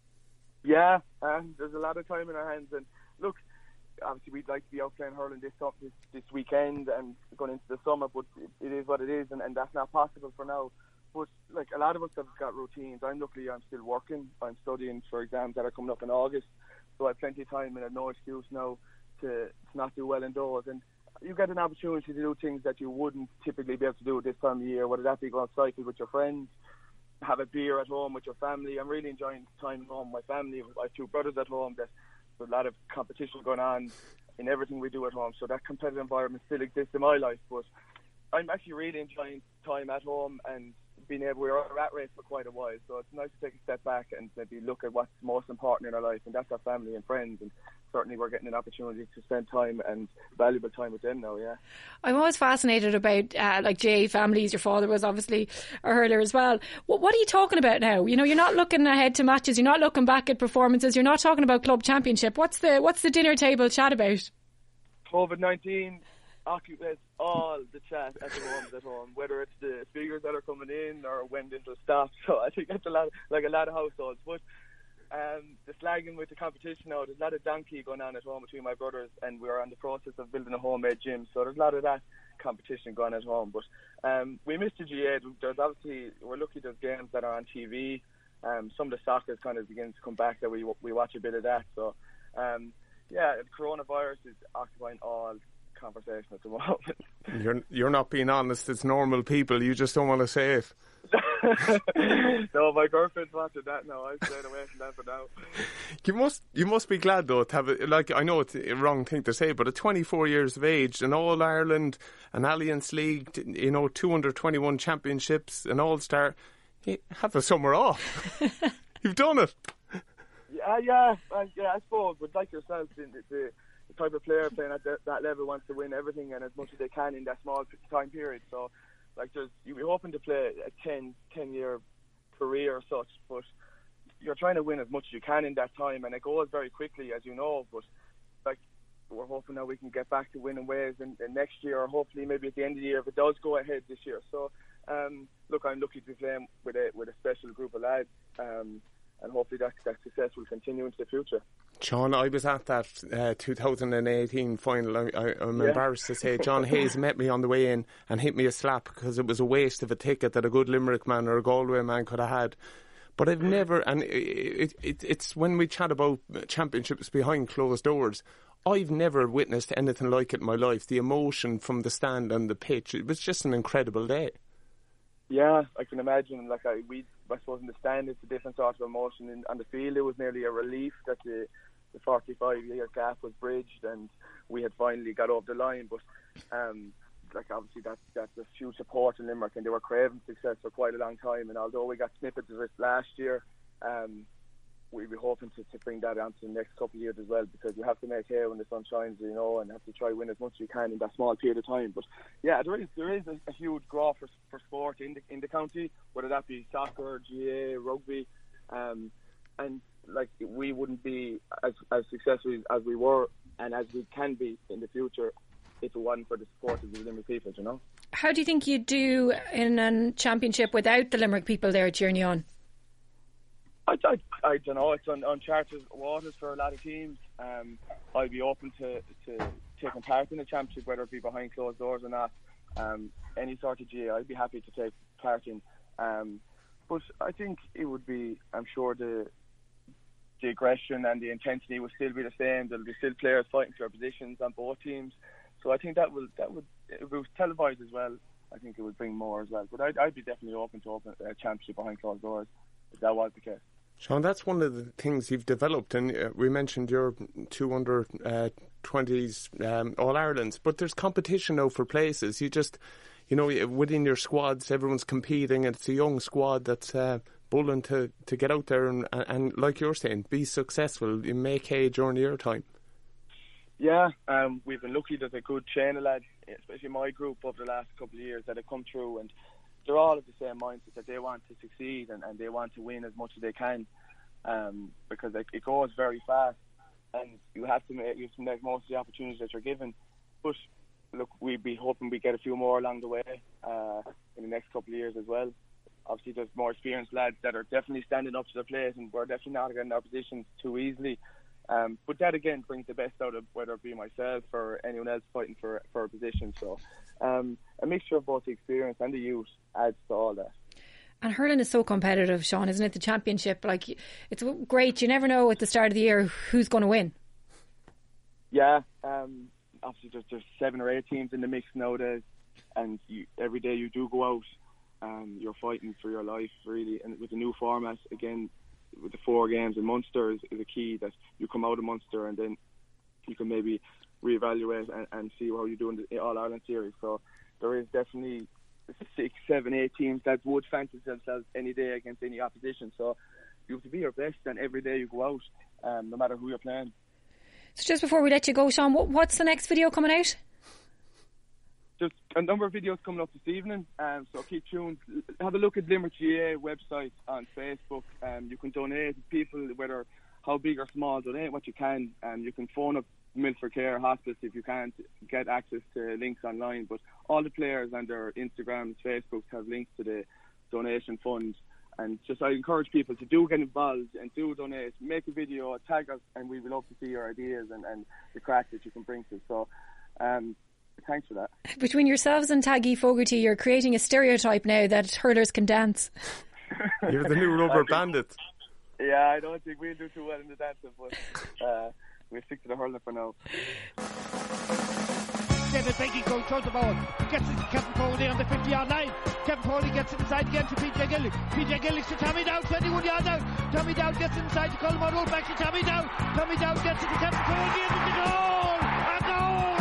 Yeah, um, there's a lot of time in our hands, and look, obviously we'd like to be out playing hurling this this, this weekend and going into the summer, but it, it is what it is, and, and that's not possible for now. But like, a lot of us have got routines. I'm lucky I'm still working. I'm studying for exams that are coming up in August, so I have plenty of time and I have no excuse now to, to not do well in those. And you get an opportunity to do things that you wouldn't typically be able to do at this time of year, whether that be go out cycle with your friends, have a beer at home with your family. I'm really enjoying time at home with my family. I have two brothers at home. That there's a lot of competition going on in everything we do at home, so that competitive environment still exists in my life. But I'm actually really enjoying time at home and being able, we were at rat race for quite a while, so it's nice to take a step back and maybe look at what's most important in our life, and that's our family and friends. And certainly we're getting an opportunity to spend time and valuable time with them now. Yeah, I'm always fascinated about uh, like Jay families. Your father was obviously a hurler as well. What, what are you talking about now? You know, you're not looking ahead to matches, you're not looking back at performances, you're not talking about club championship. What's the what's the dinner table chat about? COVID nineteen occupies all the chat at the moment at home, whether it's the figures that are coming in or when it'll stop. So I think that's a lot, like a lot of households. But um, the slagging with the competition now, there's a lot of donkey going on at home between my brothers, and we're in the process of building a homemade gym. So there's a lot of that competition going at home. But um, we missed the G A. There's obviously, we're lucky there's games that are on T V. Um, some of the soccer is kind of beginning to come back, that we we watch a bit of that. So um, yeah, coronavirus is occupying all conversation at the moment. You're you're not being honest. It's normal people. You just don't want to say it. No, my girlfriend's watching that now. I've stayed away from that for now. You must you must be glad though to have it. Like, I know it's a wrong thing to say, but at twenty-four years of age, an All Ireland, an Alliance League, you know, two under twenty-one championships, an All Star, you have a summer off. You've done it. Yeah, yeah, uh, yeah. I suppose, but like yourself, the, the, the type of player playing at the, that level wants to win everything and as much as they can in that small time period. So, like, there's you'll be hoping to play a ten, ten year career or such, but you're trying to win as much as you can in that time, and it goes very quickly, as you know. But like, we're hoping that we can get back to winning ways in, in next year, or hopefully maybe at the end of the year if it does go ahead this year. So, um, look, I'm lucky to be playing with a with a special group of lads. Um, And hopefully that, that success will continue into the future. Sean, I was at that uh, two thousand eighteen final. I, I, I'm yeah. embarrassed to say John Hayes met me on the way in and hit me a slap because it was a waste of a ticket that a good Limerick man or a Galway man could have had. But I've never, and it, it, it's when we chat about championships behind closed doors, I've never witnessed anything like it in my life. The emotion from the stand and the pitch, it was just an incredible day. Yeah, I can imagine. Like I, we, I suppose in the stand, it's a different sort of emotion. In, on the field, it was nearly a relief that the, the forty-five year gap was bridged and we had finally got over the line. But um, like obviously, that's that's a huge support in Limerick, and they were craving success for quite a long time. And although we got snippets of it last year, um, we'll be hoping to, to bring that on to the next couple of years as well, because you have to make hay when the sun shines, you know, and have to try win as much as you can in that small period of time. But yeah, there is there is a, a huge growth for for sport in the in the county, whether that be soccer, G A, rugby, um, and like we wouldn't be as as successful as we were and as we can be in the future if it wasn't for the support of the Limerick people, you know. How do you think you'd do in a championship without the Limerick people there cheering you on? I, I, I don't know. It's un, uncharted waters for a lot of teams. Um, I'd be open to, to taking part in the championship, whether it be behind closed doors or not. Um, any sort of G A, I'd be happy to take part in. Um, but I think it would be, I'm sure the the aggression and the intensity will still be the same. There'll be still players fighting for their positions on both teams. So I think that will that would if it was televised as well, I think it would bring more as well. But I'd, I'd be definitely open to open a championship behind closed doors if that was the case. Sean, that's one of the things you've developed, and uh, we mentioned your two under uh, twenties um, All Irelands, but there's competition now for places. You just you know, within your squads, everyone's competing, and it's a young squad that's uh, bulling to, to get out there and, and, like you're saying, be successful, you make hay during your time. Yeah, um, we've been lucky. There's a good chain of lads, especially my group over the last couple of years, that have come through, and they're all of the same mindset that they want to succeed and, and they want to win as much as they can, um, because it, it goes very fast, and you have to make, you have to make most of the opportunities that you're given. But look, we'd be hoping we get a few more along the way uh, in the next couple of years as well. Obviously, there's more experienced lads that are definitely standing up to the plate, and we're definitely not getting our positions too easily. Um, but that again brings the best out of whether it be myself or anyone else fighting for for a position. So um, a mixture of both the experience and the youth adds to all that. And hurling is so competitive, Sean, isn't it? The championship, like, it's great. You never know at the start of the year who's going to win. Yeah, um, obviously there's, there's seven or eight teams in the mix nowadays, and you, every day you do go out, um, you're fighting for your life really. And with the new format again, with the four games in Munster is, is a key, that you come out of Munster and then you can maybe reevaluate and, and see how you do in the All-Ireland series. So there is definitely six, seven, eight teams that would fancy themselves any day against any opposition. So you have to be your best, and every day you go out, um, no matter who you're playing. So just before we let you go, Sean, what's the next video coming out? There's a number of videos coming up this evening, um, so keep tuned. Have a look at Limerick G A website on Facebook. Um, you can donate to people, whether how big or small, donate what you can. Um, you can phone up Milford Care Hospice if you can't get access to links online. But all the players on their Instagrams, Facebooks have links to the donation fund. And just I encourage people to do get involved and do donate. Make a video, tag us, and we would love to see your ideas and, and the crack that you can bring to. So. Um, Thanks for that. Between yourselves and Taggy Fogarty, you're creating a stereotype now that hurlers can dance. You're the new rubber bandit. Yeah, I don't think we'll do too well in the dancing, but uh, we'll stick to the hurling for now. David Beggy goes through the ball, gets it to Kevin Foley on the fifty-yard line. Kevin Foley gets it inside again to P J Gillick. P J Gillick to Tommy Dow, twenty-one yards out. Tommy Dow gets it inside to Colmar Road, back to Tommy Dow. Tommy Dow gets it to Kevin Foley, into the goal! A goal!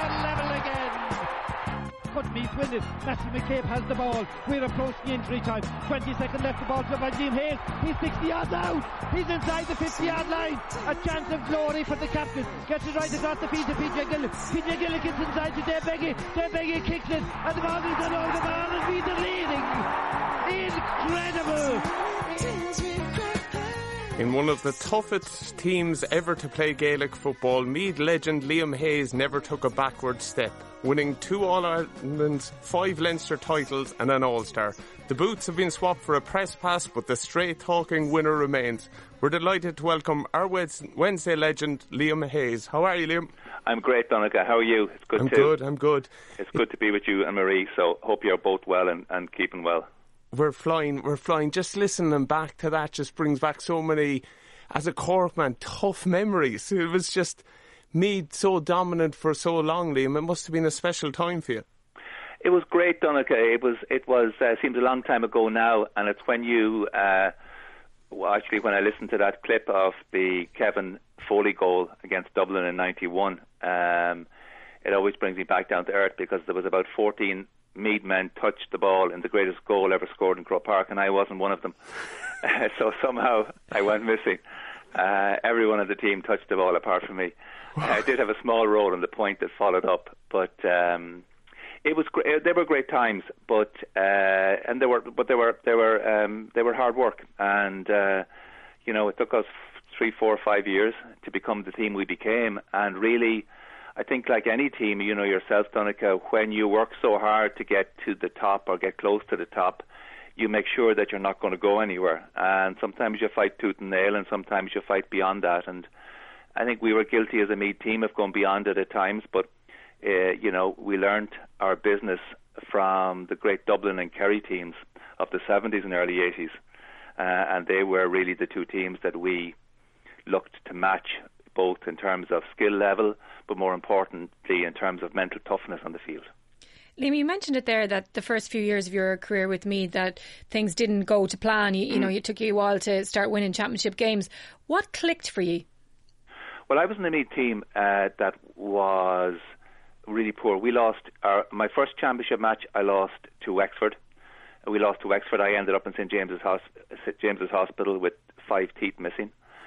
Couldn't Meath win it. Matthew McCabe has the ball. We're approaching injury time. twenty seconds left, the ball to by Jim Hayes. He's sixty yards out. He's inside the fifty yard line. A chance of glory for the captain. Gets it right across the field to P J Gillick. P J Gillick gets inside to Dave Beggy. Dave Beggy kicks it, and the ball is gone over the bar, and Meath are leading. Incredible. In one of the toughest teams ever to play Gaelic football, Meath legend Liam Hayes never took a backward step, winning two All-Irelands, five Leinster titles and an All-Star. The boots have been swapped for a press pass, but the straight-talking winner remains. We're delighted to welcome our Wednesday legend, Liam Hayes. How are you, Liam? I'm great, Donica. How are you? It's good I'm too. good, I'm good. It's good to be with you and Marie, so hope you're both well and, and keeping well. We're flying, we're flying. Just listening back to that just brings back so many, as a Cork man, tough memories. It was just Meath so dominant for so long, Liam. It must have been a special time for you. It was great, Donica. It was, it was, uh, seems a long time ago now, and it's when you, uh, well, actually when I listened to that clip of the Kevin Foley goal against Dublin in ninety-one, um, it always brings me back down to earth, because there was about fourteen Meath men touched the ball in the greatest goal ever scored in Croke Park, and I wasn't one of them. So somehow I went missing. Uh, everyone on the team touched the ball apart from me. I did have a small role in the point that followed up, but um, it was great. They were great times, but uh, and they were, but they were, they were, um, they were hard work, and uh, you know, it took us three, four, five years to become the team we became, and really. I think like any team, you know yourself, Donica, when you work so hard to get to the top or get close to the top, you make sure that you're not going to go anywhere. And sometimes you fight tooth and nail, and sometimes you fight beyond that. And I think we were guilty as a Meath team of going beyond it at times, but, uh, you know, we learned our business from the great Dublin and Kerry teams of the seventies and early eighties. Uh, and they were really the two teams that we looked to match, both in terms of skill level, but more importantly in terms of mental toughness on the field. Liam, you mentioned it there that the first few years of your career with Meath that things didn't go to plan. You, you know, it took you a while to start winning championship games. What clicked for you? Well, I was in a Meath team uh, that was really poor. We lost our my first championship match. I lost to Wexford. We lost to Wexford. I ended up in St James's, Saint James's Hospital with five teeth missing.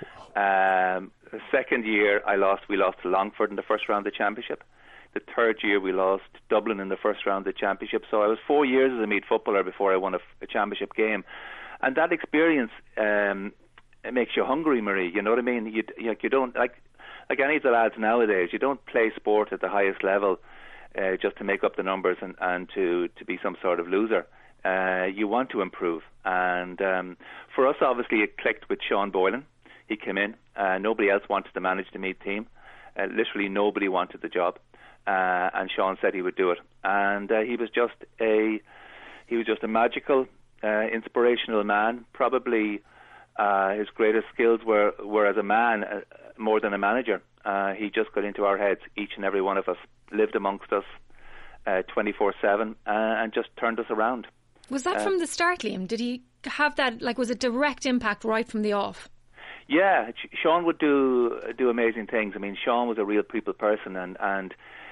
Um, the second year, I lost. We lost to Longford in the first round of the championship. The third year, we lost Dublin in the first round of the championship. So I was four years as a Meath footballer before I won a, a championship game, and that experience um, it makes you hungry, Marie. You know what I mean? You, you, you don't like like any of the lads nowadays. You don't play sport at the highest level uh, just to make up the numbers and, and to to be some sort of loser. Uh, you want to improve, and um, for us, obviously, it clicked with Sean Boylan. He came in. Uh, nobody else wanted to manage the Meath team. Uh, literally, nobody wanted the job, uh, and Sean said he would do it. And uh, he was just a he was just a magical, uh, inspirational man. Probably uh, his greatest skills were were as a man uh, more than a manager. Uh, he just got into our heads, each and every one of us, lived amongst us uh, twenty-four seven, uh, and just turned us around. Was that uh, from the start, Liam? Did he have that, like, was it direct impact right from the off? Yeah, Sean would do do amazing things. I mean, Sean was a real people person, and, and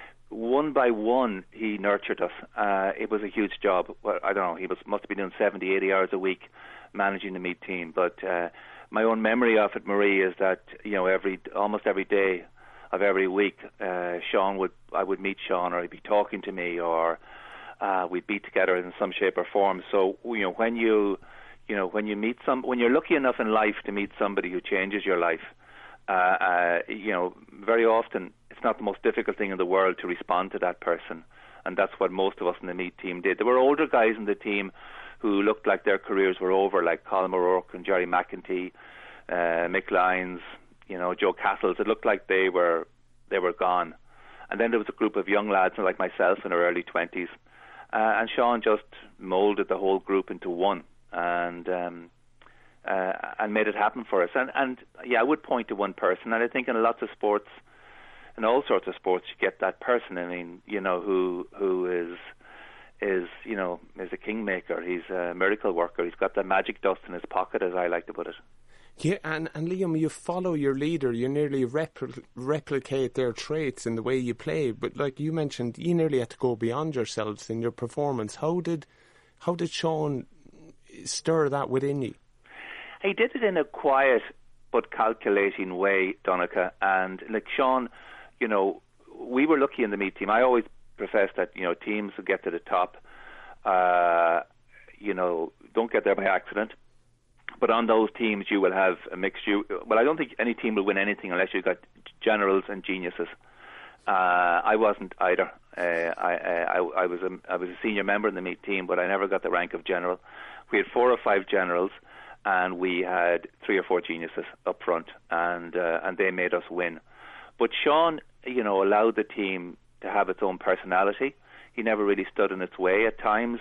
one by one he nurtured us. Uh, it was a huge job. Well, I don't know, he was must have been doing seventy, eighty hours a week managing the Meath team. But uh, my own memory of it, Marie, is that, you know, every almost every day of every week, uh, Sean would I would meet Sean, or he'd be talking to me, or Uh, we'd be together in some shape or form. So, you know, when you, you know, when you meet some, when you're lucky enough in life to meet somebody who changes your life, uh, uh, you know, very often it's not the most difficult thing in the world to respond to that person, and that's what most of us in the Meath team did. There were older guys in the team who looked like their careers were over, like Colin O'Rourke and Jerry McEntee, uh, Mick Lyons, you know, Joe Cattles. It looked like they were they were gone. And then there was a group of young lads like myself in our early twenties. Uh, and Sean just moulded the whole group into one, and um, uh, and made it happen for us. And, and yeah, I would point to one person, and I think in lots of sports, in all sorts of sports, you get that person. I mean, you know, who who is is you know is a kingmaker. He's a miracle worker. He's got that magic dust in his pocket, as I like to put it. Yeah, and, and Liam, you follow your leader. You nearly repl- replicate their traits in the way you play. But like you mentioned, you nearly had to go beyond yourselves in your performance. How did how did Sean stir that within you? He did it in a quiet but calculating way, Donncha. And like Sean, you know, we were lucky in the Meath team. I always profess that, you know, teams who get to the top, uh, you know, don't get there by accident. But on those teams, you will have a mixture. Well, I don't think any team will win anything unless you've got generals and geniuses. Uh, I wasn't either. Uh, I, I, I was a, I was a senior member in the Meath team, but I never got the rank of general. We had four or five generals, and we had three or four geniuses up front, and uh, and they made us win. But Sean, you know, allowed the team to have its own personality. He never really stood in its way at times.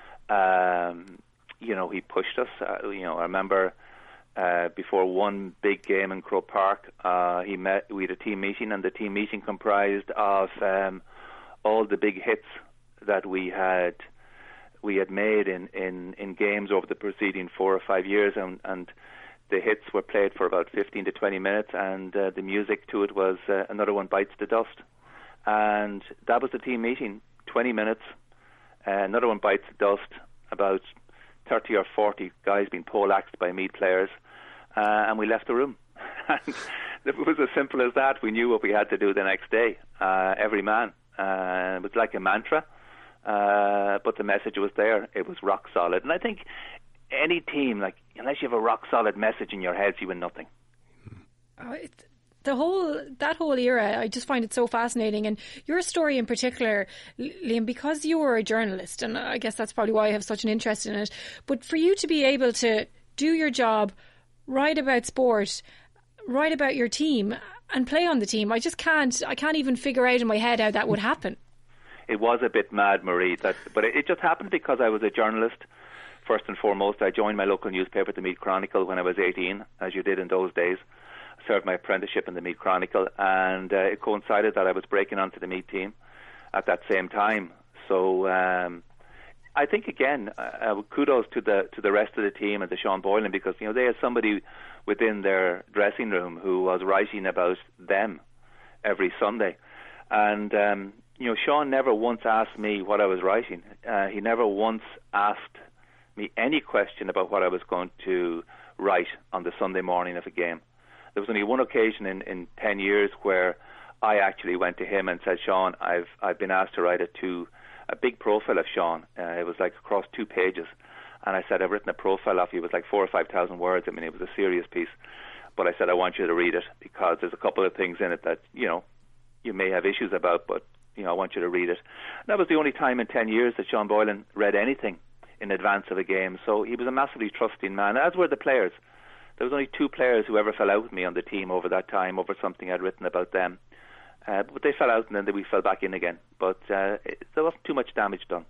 Um, You know, he pushed us. Uh, you know, I remember uh, before one big game in Croke Park, uh, he met. We had a team meeting, and the team meeting comprised of um, all the big hits that we had we had made in, in, in games over the preceding four or five years, and, and the hits were played for about fifteen to twenty minutes, and uh, the music to it was uh, Another One Bites the Dust, and that was the team meeting. Twenty minutes, uh, Another One Bites the Dust, about thirty or forty guys being poleaxed by Meath players, uh, and we left the room. And it was as simple as that. We knew what we had to do the next day, uh, every man. Uh, it was like a mantra, uh, but the message was there. It was rock solid. And I think any team, like, unless you have a rock solid message in your heads, you win nothing. Oh, it's The whole that whole era, I just find it so fascinating. And your story in particular, Liam, because you were a journalist, and I guess that's probably why I have such an interest in it. But for you to be able to do your job, write about sport, write about your team, and play on the team, I just can't. I can't even figure out in my head how that would happen. It was a bit mad, Marie, that, but it, it just happened because I was a journalist. First and foremost, I joined my local newspaper, the Meath Chronicle, when I was eighteen, as you did in those days. Served my apprenticeship in the Meath Chronicle, and uh, it coincided that I was breaking onto the Meath team at that same time. So um, I think again, uh, kudos to the to the rest of the team and to Sean Boylan, because you know they had somebody within their dressing room who was writing about them every Sunday, and um, you know, Sean never once asked me what I was writing. Uh, he never once asked me any question about what I was going to write on the Sunday morning of a game. There was only one occasion in, in ten years where I actually went to him and said, Sean, I've I've been asked to write a two a big profile of Sean. Uh, it was like across two pages, and I said, I've written a profile of you. It was like four or five thousand words. I mean, it was a serious piece. But I said, I want you to read it because there's a couple of things in it that, you know, you may have issues about, but, you know, I want you to read it. And that was the only time in ten years that Sean Boylan read anything in advance of a game. So he was a massively trusting man, as were the players. There was only two players who ever fell out with me on the team over that time, over something I'd written about them. Uh, but they fell out and then we fell back in again. But uh, it, there wasn't too much damage done.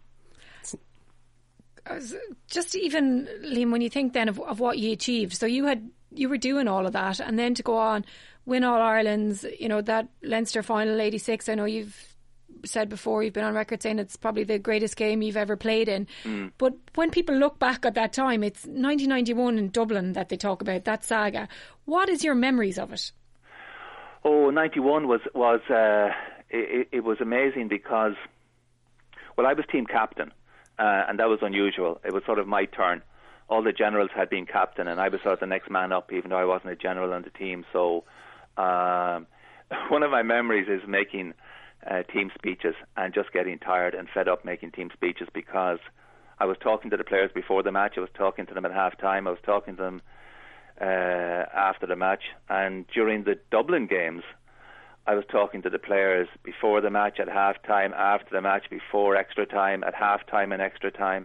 Just even, Liam, when you think then of, of what you achieved, so you had you were doing all of that, and then to go on, win All Irelands, you know, that Leinster final eighty-six, I know you've said before, you've been on record saying it's probably the greatest game you've ever played in. Mm. But when people look back at that time, it's nineteen ninety-one in Dublin that they talk about, that saga. What is your memories of it? Oh, ninety-one was, was uh, it, it was amazing because, well, I was team captain. Uh, and that was unusual. It was sort of my turn. All the generals had been captain, and I was sort of the next man up, even though I wasn't a general on the team. So um, one of my memories is making uh, team speeches and just getting tired and fed up making team speeches, because I was talking to the players before the match, I was talking to them at half-time, I was talking to them uh, after the match. And during the Dublin games, I was talking to the players before the match, at half-time, after the match, before extra time, at half-time and extra time.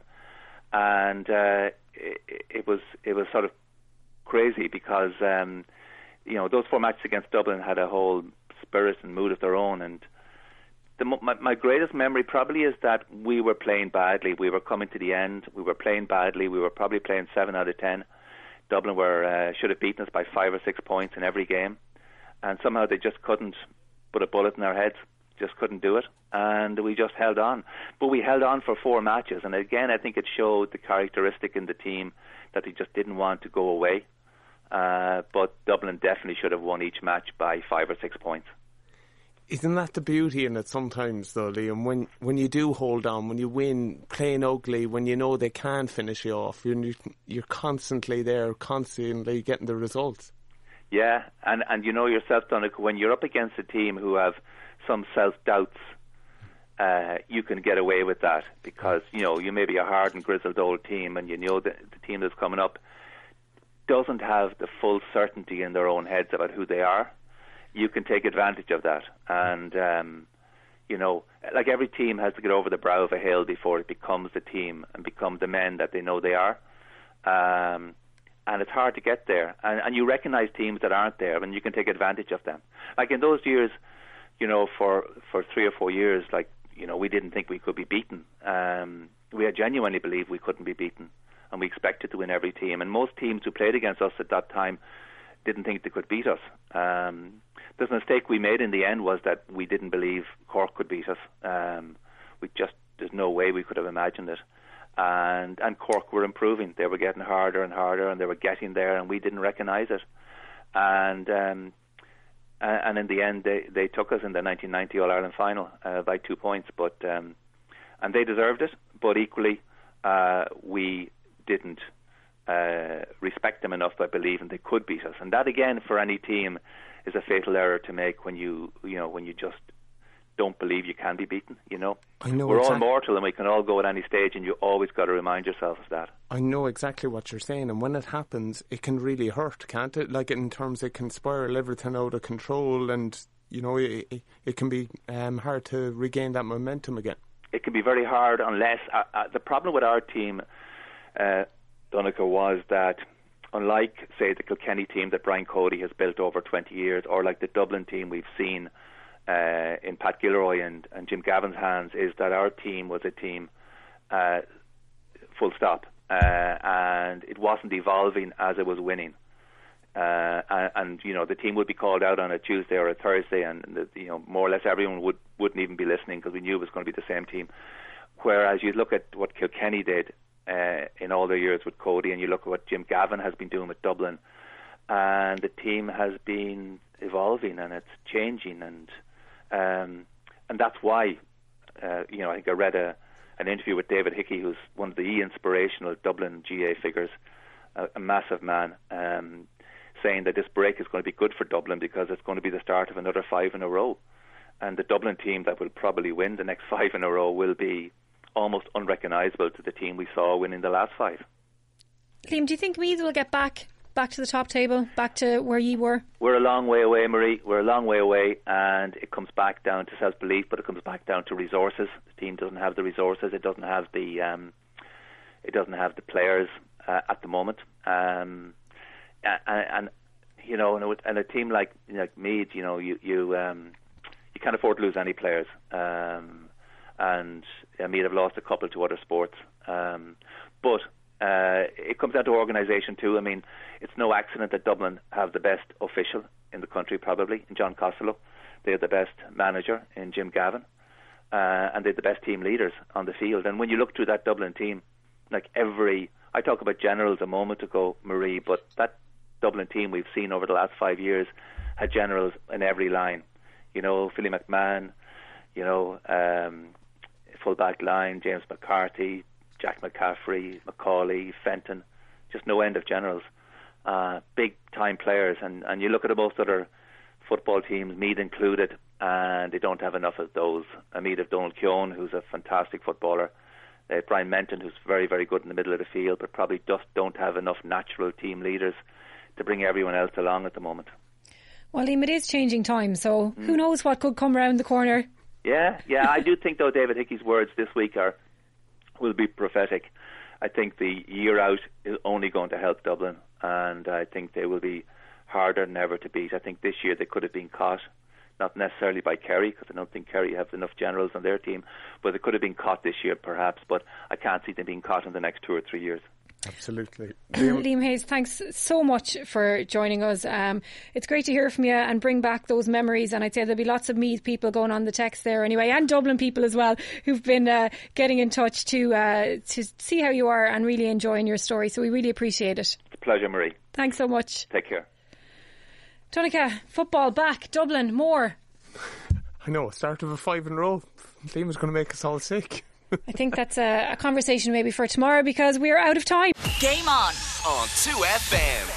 And uh, it, it was it was sort of crazy because, um, you know, those four matches against Dublin had a whole spirit and mood of their own. And the, my, my greatest memory probably is that we were playing badly. We were coming to the end. We were playing badly. We were probably playing seven out of ten. Dublin were uh, should have beaten us by five or six points in every game. And somehow they just couldn't put a bullet in our heads, just couldn't do it, and we just held on. But we held on for four matches, and again, I think it showed the characteristic in the team that they just didn't want to go away. Uh, but Dublin definitely should have won each match by five or six points. Isn't that the beauty in it sometimes, though, Liam? When when you do hold on, when you win playing ugly, when you know they can't finish you off, you're, you're constantly there, constantly getting the results. Yeah, and, and you know yourself, Donnacha, when you're up against a team who have some self-doubts, uh, you can get away with that because, you know, you may be a hard and grizzled old team and you know that the team that's coming up doesn't have the full certainty in their own heads about who they are. You can take advantage of that. And, um, you know, like every team has to get over the brow of a hill before it becomes the team and become the men that they know they are. Um And it's hard to get there. And, and you recognise teams that aren't there, and you can take advantage of them. Like in those years, you know, for, for three or four years, like, you know, we didn't think we could be beaten. Um, we had genuinely believed we couldn't be beaten, and we expected to win every team. And most teams who played against us at that time didn't think they could beat us. Um, the mistake we made in the end was that we didn't believe Cork could beat us. Um, we just, there's no way we could have imagined it. And and Cork were improving. They were getting harder and harder, and they were getting there, and we didn't recognise it. And um, and in the end, they, they took us in the nineteen ninety All Ireland final uh, by two points. But um, and they deserved it. But equally, uh, we didn't uh, respect them enough by believing they could beat us. And that again, for any team, is a fatal error to make when you you know when you just don't believe you can be beaten, you know. I know We're exactly. all mortal and we can all go at any stage, and you always got to remind yourself of that. I know exactly what you're saying, and when it happens, it can really hurt, can't it? Like in terms it can spiral everything out of control, and, you know, it, it, it can be um, hard to regain that momentum again. It can be very hard unless... Uh, uh, the problem with our team, uh, Donnacha, was that unlike, say, the Kilkenny team that Brian Cody has built over twenty years, or like the Dublin team we've seen Uh, in Pat Gilroy and, and Jim Gavin's hands, is that our team was a team uh, full stop, uh, and it wasn't evolving as it was winning. Uh, and, and you know, the team would be called out on a Tuesday or a Thursday, and the, you know, more or less everyone would wouldn't even be listening because we knew it was going to be the same team. Whereas you look at what Kilkenny did uh, in all their years with Cody, and you look at what Jim Gavin has been doing with Dublin, and the team has been evolving and it's changing, and Um, and that's why uh, you know, I think I read a, an interview with David Hickey, who's one of the inspirational Dublin G A figures, a, a massive man, um, saying that this break is going to be good for Dublin because it's going to be the start of another five in a row. And the Dublin team that will probably win the next five in a row will be almost unrecognisable to the team we saw winning the last five. Liam, do you think Meath will get back back to the top table, back to where you were? We're a long way away, Marie. We're a long way away, and it comes back down to self-belief, but it comes back down to resources. The team doesn't have the resources. It doesn't have the um, it doesn't have the players uh, at the moment. Um, and, and you know, and, and a team like like Meath, you know, you you um, you can't afford to lose any players. Um, and uh, Meath have lost a couple to other sports, um, but. Uh, it comes down to organisation too. I mean, it's no accident that Dublin have the best official in the country, probably, in John Costello. They have the best manager in Jim Gavin, uh, and they have the best team leaders on the field. And when you look through that Dublin team, like every, I talked about generals a moment ago, Marie, but that Dublin team we've seen over the last five years had generals in every line. You know, Philly McMahon, you know, um, full back line, James McCarthy, Jack McCaffrey, Macaulay, Fenton, just no end of generals, uh, big time players. And, and you look at most other football teams, Meath included, and they don't have enough of those. Uh, Meath have Donald Keown, who's a fantastic footballer, uh, Brian Menton, who's very, very good in the middle of the field, but probably just don't have enough natural team leaders to bring everyone else along at the moment. Well, Liam, it is changing time, so mm. who knows what could come around the corner. Yeah, yeah, I do think, though, David Hickey's words this week are will be prophetic. I think the year out is only going to help Dublin, and I think they will be harder than ever to beat. I think this year they could have been caught, not necessarily by Kerry, because I don't think Kerry have enough generals on their team, but they could have been caught this year perhaps, but I can't see them being caught in the next two or three years. Absolutely. Liam Hayes, thanks so much for joining us. Um, it's great to hear from you and bring back those memories, and I'd say there'll be lots of Meath people going on the text there anyway, and Dublin people as well, who've been uh, getting in touch to uh, to see how you are and really enjoying your story, so we really appreciate it. It's a pleasure, Marie. Thanks so much. Take care. Tonica, football back, Dublin, more. I know, start of a five in a row. Liam's going to make us all sick. I think that's a, a conversation maybe for tomorrow, because we're out of time. Game on on two F M.